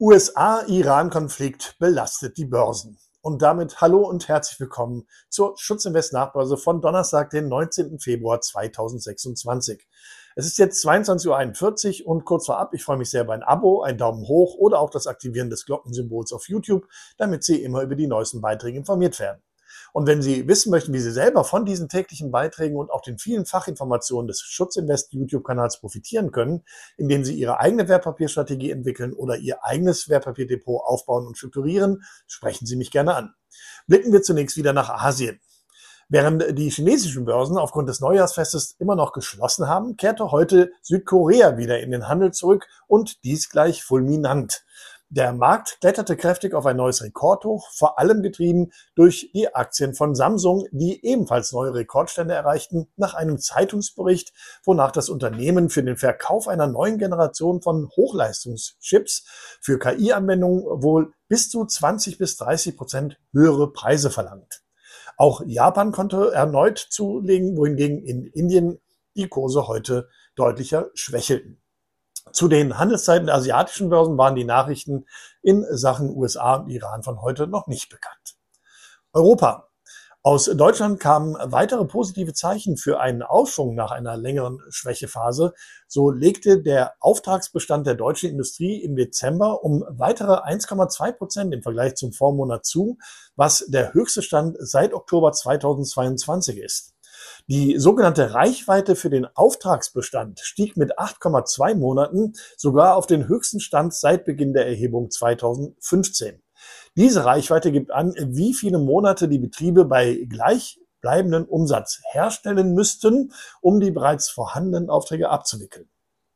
USA-Iran-Konflikt belastet die Börsen. Und damit hallo und herzlich willkommen zur Schutzinvest Nachbörse von Donnerstag, den 19. Februar 2026. Es ist jetzt 22:41 Uhr und kurz vorab, ich freue mich sehr über ein Abo, einen Daumen hoch oder auch das Aktivieren des Glockensymbols auf YouTube, damit Sie immer über die neuesten Beiträge informiert werden. Und wenn Sie wissen möchten, wie Sie selber von diesen täglichen Beiträgen und auch den vielen Fachinformationen des Schutzinvest YouTube-Kanals profitieren können, indem Sie Ihre eigene Wertpapierstrategie entwickeln oder Ihr eigenes Wertpapierdepot aufbauen und strukturieren, sprechen Sie mich gerne an. Blicken wir zunächst wieder nach Asien. Während die chinesischen Börsen aufgrund des Neujahrsfestes immer noch geschlossen haben, kehrte heute Südkorea wieder in den Handel zurück und dies gleich fulminant. Der Markt kletterte kräftig auf ein neues Rekordhoch, vor allem getrieben durch die Aktien von Samsung, die ebenfalls neue Rekordstände erreichten, nach einem Zeitungsbericht, wonach das Unternehmen für den Verkauf einer neuen Generation von Hochleistungschips für KI-Anwendungen wohl bis zu 20-30% höhere Preise verlangt. Auch Japan konnte erneut zulegen, wohingegen in Indien die Kurse heute deutlicher schwächelten. Zu den Handelszeiten der asiatischen Börsen waren die Nachrichten in Sachen USA und Iran von heute noch nicht bekannt. Europa. Aus Deutschland kamen weitere positive Zeichen für einen Aufschwung nach einer längeren Schwächephase. So legte der Auftragsbestand der deutschen Industrie im Dezember um weitere 1,2% im Vergleich zum Vormonat zu, was der höchste Stand seit Oktober 2022 ist. Die sogenannte Reichweite für den Auftragsbestand stieg mit 8,2 Monaten sogar auf den höchsten Stand seit Beginn der Erhebung 2015. Diese Reichweite gibt an, wie viele Monate die Betriebe bei gleichbleibendem Umsatz herstellen müssten, um die bereits vorhandenen Aufträge abzuwickeln.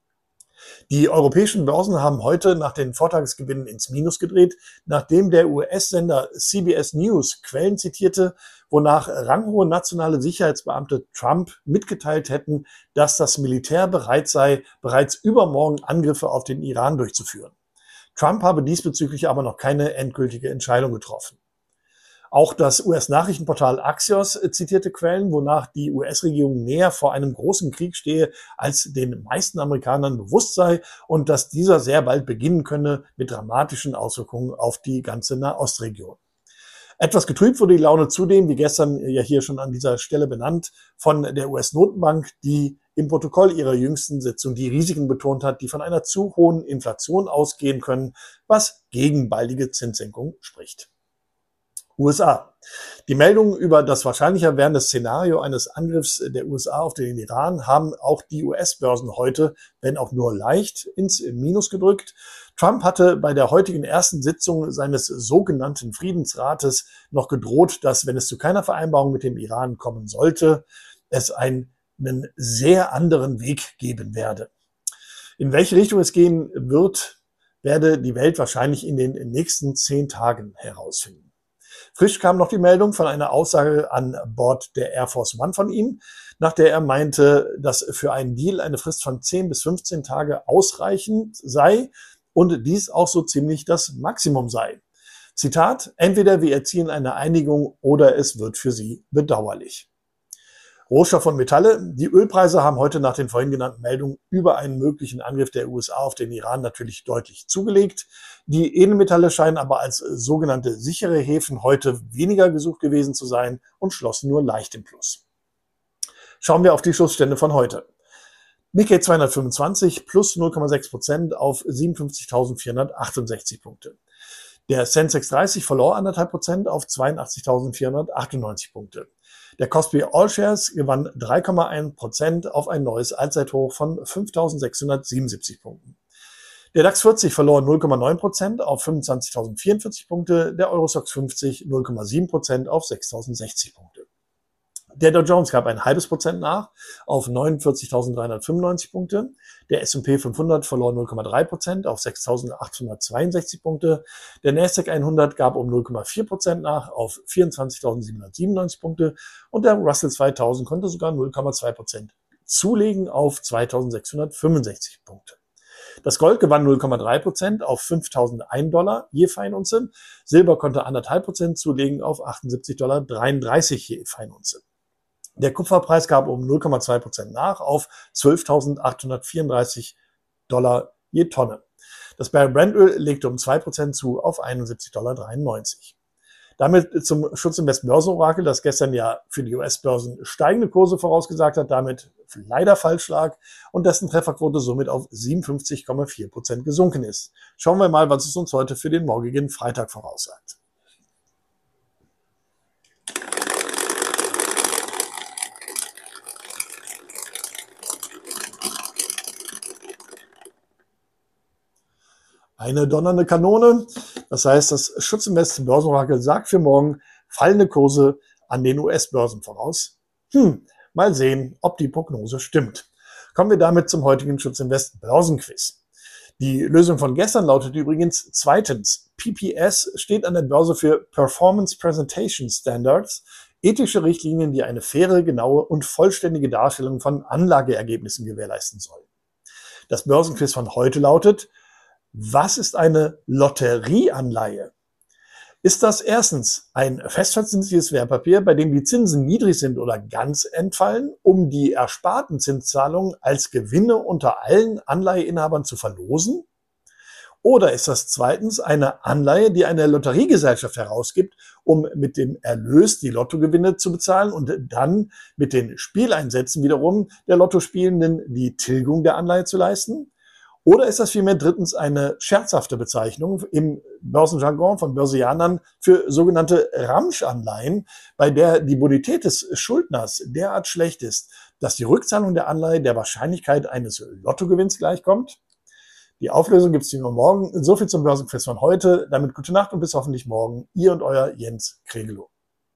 Die europäischen Börsen haben heute nach den Vortagesgewinnen ins Minus gedreht, nachdem der US-Sender CBS News Quellen zitierte, wonach ranghohe nationale Sicherheitsbeamte Trump mitgeteilt hätten, dass das Militär bereit sei, bereits übermorgen Angriffe auf den Iran durchzuführen. Trump habe diesbezüglich aber noch keine endgültige Entscheidung getroffen. Auch das US-Nachrichtenportal Axios zitierte Quellen, wonach die US-Regierung näher vor einem großen Krieg stehe, als den meisten Amerikanern bewusst sei und dass dieser sehr bald beginnen könne mit dramatischen Auswirkungen auf die ganze Nahostregion. Etwas getrübt wurde die Laune zudem, wie gestern ja hier schon an dieser Stelle benannt, von der US-Notenbank, die im Protokoll ihrer jüngsten Sitzung die Risiken betont hat, die von einer zu hohen Inflation ausgehen können, was gegen baldige Zinssenkung spricht. USA. Die Meldungen über das wahrscheinlicher werdende Szenario eines Angriffs der USA auf den Iran haben auch die US-Börsen heute, wenn auch nur leicht, ins Minus gedrückt. Trump hatte bei der heutigen ersten Sitzung seines sogenannten Friedensrates noch gedroht, dass, wenn es zu keiner Vereinbarung mit dem Iran kommen sollte, es einen sehr anderen Weg geben werde. In welche Richtung es gehen wird, werde die Welt wahrscheinlich in den nächsten 10 Tagen herausfinden. Frisch kam noch die Meldung von einer Aussage an Bord der Air Force One von ihm, nach der er meinte, dass für einen Deal eine Frist von 10 bis 15 Tage ausreichend sei und dies auch so ziemlich das Maximum sei. Zitat, entweder wir erzielen eine Einigung oder es wird für Sie bedauerlich. Rohstoff und Metalle. Die Ölpreise haben heute nach den vorhin genannten Meldungen über einen möglichen Angriff der USA auf den Iran natürlich deutlich zugelegt. Die Edelmetalle scheinen aber als sogenannte sichere Häfen heute weniger gesucht gewesen zu sein und schlossen nur leicht im Plus. Schauen wir auf die Schlussstände von heute. Nikkei 225 plus 0,6% auf 57.468 Punkte. Der Sensex 30 verlor 1,5% auf 82.498 Punkte. Der Kospi All Shares gewann 3,1% auf ein neues Allzeithoch von 5.677 Punkten. Der DAX 40 verlor 0,9% auf 25.044 Punkte, der Eurostoxx 50 0,7% auf 6.060 Punkte. Der Dow Jones gab ein halbes Prozent nach auf 49.395 Punkte. Der S&P 500 verlor 0,3% auf 6.862 Punkte. Der Nasdaq 100 gab um 0,4% nach auf 24.797 Punkte. Und der Russell 2000 konnte sogar 0,2% zulegen auf 2.665 Punkte. Das Gold gewann 0,3% auf $5.001 je Feinunze. Silber konnte 1,5% zulegen auf $78,33 je Feinunze. Der Kupferpreis gab um 0,2% nach auf $12.834 je Tonne. Das Barrel Brandöl legte um 2% zu auf 71,93 $. Damit zum Schutzinvest Börsenorakel, das gestern ja für die US-Börsen steigende Kurse vorausgesagt hat, damit leider falsch lag und dessen Trefferquote somit auf 57,4% gesunken ist. Schauen wir mal, was es uns heute für den morgigen Freitag voraussagt. Eine donnernde Kanone. Das heißt, das Schutzinvest Börsenorakel sagt für morgen fallende Kurse an den US-Börsen voraus. Mal sehen, ob die Prognose stimmt. Kommen wir damit zum heutigen Schutzinvest Börsenquiz. Die Lösung von gestern lautet übrigens zweitens. PPS steht an der Börse für Performance Presentation Standards, ethische Richtlinien, die eine faire, genaue und vollständige Darstellung von Anlageergebnissen gewährleisten sollen. Das Börsenquiz von heute lautet: Was ist eine Lotterieanleihe? Ist das erstens ein festverzinsliches Wertpapier, bei dem die Zinsen niedrig sind oder ganz entfallen, um die ersparten Zinszahlungen als Gewinne unter allen Anleiheinhabern zu verlosen? Oder ist das zweitens eine Anleihe, die eine Lotteriegesellschaft herausgibt, um mit dem Erlös die Lottogewinne zu bezahlen und dann mit den Spieleinsätzen wiederum der Lottospielenden die Tilgung der Anleihe zu leisten? Oder ist das vielmehr drittens eine scherzhafte Bezeichnung im Börsenjargon von Börsianern für sogenannte Ramschanleihen, bei der die Bonität des Schuldners derart schlecht ist, dass die Rückzahlung der Anleihe der Wahrscheinlichkeit eines Lottogewinns gleichkommt? Die Auflösung gibt es nur morgen. So viel zum Börsenquiz von heute. Damit gute Nacht und bis hoffentlich morgen. Ihr und euer Jens Kregelow.